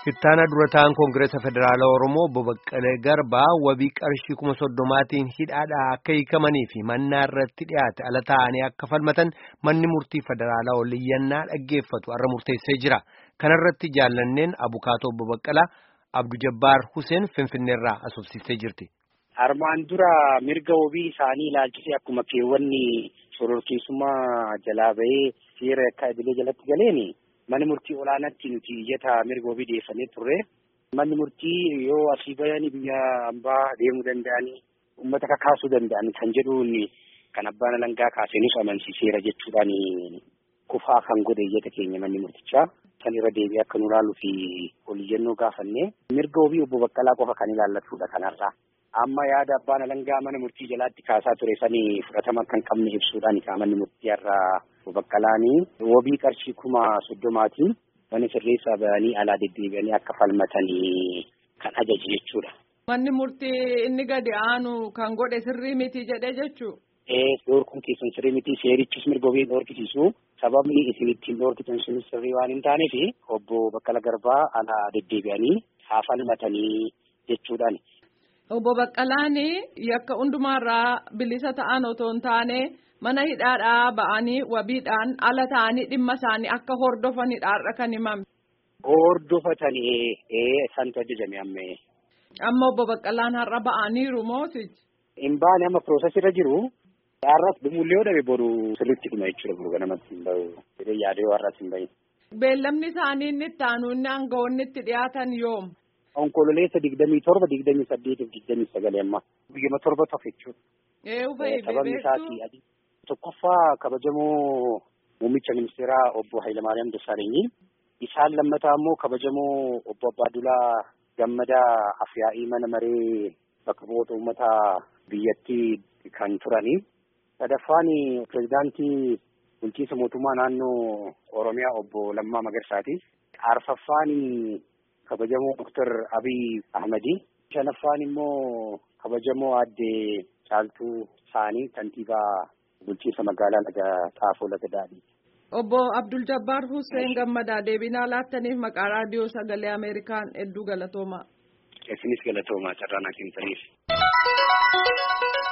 Ittaana durataan Koongireesa Federaalaa Oromoo Obbo Baqqalee Garbaa wabii qarshii 30,000tiin hidhaadhaa akka hiikamanii fi mannaa irratti dhiyaate ala ta'anii akka falmatan manni murtii federaalaa oliyyannaa dhaggeeffatu har'a murteessee jira. Kanarratti jaallanneen abukaatoo Obbo Baqqalaa Abduu Jabbaar Huseen Finfinneerraa asoofsistee jirti. Armaan dura mirga wabii isaanii ilaalchisee akkuma keewwanni shororkeessummaa jalaa bahee seera akka idilee jalatti galeeni. Manni murtii olaanaatti nuti iyyata mirga wabii dhiyeeffannee turre. Manni murtii yoo asii bayanii biyya ambaa deemuu danda'anii uummata kakaasuu danda'an kan jedhuun kan abbaan alangaa kaaseenis amansiiseera jechuudhaan kufaa kan godhe iyyata keenya manni murtichaa. Kan irra deebi'ee akka nu ilaaluu fi oliyyannoo gaafannee mirga wabii Obbo Baqqalaa qofa kan ilaallatudha kanarraa. Amma yaada abbaan alangaa mana murtii jalaatti kaasaa ture sanii fudhatama kan qabne ibsuudhaan manni murtii irraa Obbo Baqqalaanii wabii qarshii 30,000tiin mana sirreessaa bahanii alaa deddeebi'anii akka falmatanii kan ajaje jechuudha. Manni murtii inni gadi aanu kan godhe sirrii miti jedhee jechuu? Dhorkuun keessan sirrii miti seerichis mirga wabii dhorkisiisu sababni isin ittiin dhorkitan sunis sirrii waan hin taaneef Obbo Baqqalaa Garbaa alaa deddeebi'anii haa falmatanii jechuudhaan. Obbo Baqqalaan yakka hundumaarraa bilisa ta'an otoo hin taane mana hidhaadhaa ba'anii wabiidhaan ala ta'anii dhimma isaanii akka hordofanidha kan himame. Hordofatanii santu ajajame ammee. Amma Obbo Baqqalaan har'a ba'aniiru moosichi? Hin baane amma piroosesirra jiru. Har'as dhumullee yoo dhabe boru sirriitti dhuma jechuudha boru ganamatti hin bahu. Jedhee yaadee har'as hin bahin. Beellamni isaanii inni itti aanu inni aangawoonni itti dhiyaatan yoom? Onkololeessa 27, 28 fi 29 amma. Guyyama 7 tafe jechuudha. Sababni isaati tokkoffaa kabajamoo muummicha ministeeraa Obbo Hayilamaariyaam Dassaalenyi. Isaan lammataa immoo kabajamoo Obbo Abbaadulaa Gammadaa Afyaa'ii mana maree bakka bu'oota uummataa biyyattii kan turani. Sadaffaan pirezidaantii bulchiinsa mootummaa naannoo Oromiyaa Obbo Lammaa Magarsaati. Arfaffaan kabajamoo Dr. Abiy Ahmadi. Shanaffaan immoo kabajamoo aadde Caaltuu Saanii kantiibaa bulchiinsa magaalaa Xaafoo Laga Daadhii. Obbo Abdul Jabbaar Hussein Gammadaa deebinaa laattaniif maqaa raadiyoo sagalee Ameerikaan hedduu galatoomaa. Isinis galatoomaa carraa naa kennitaniif.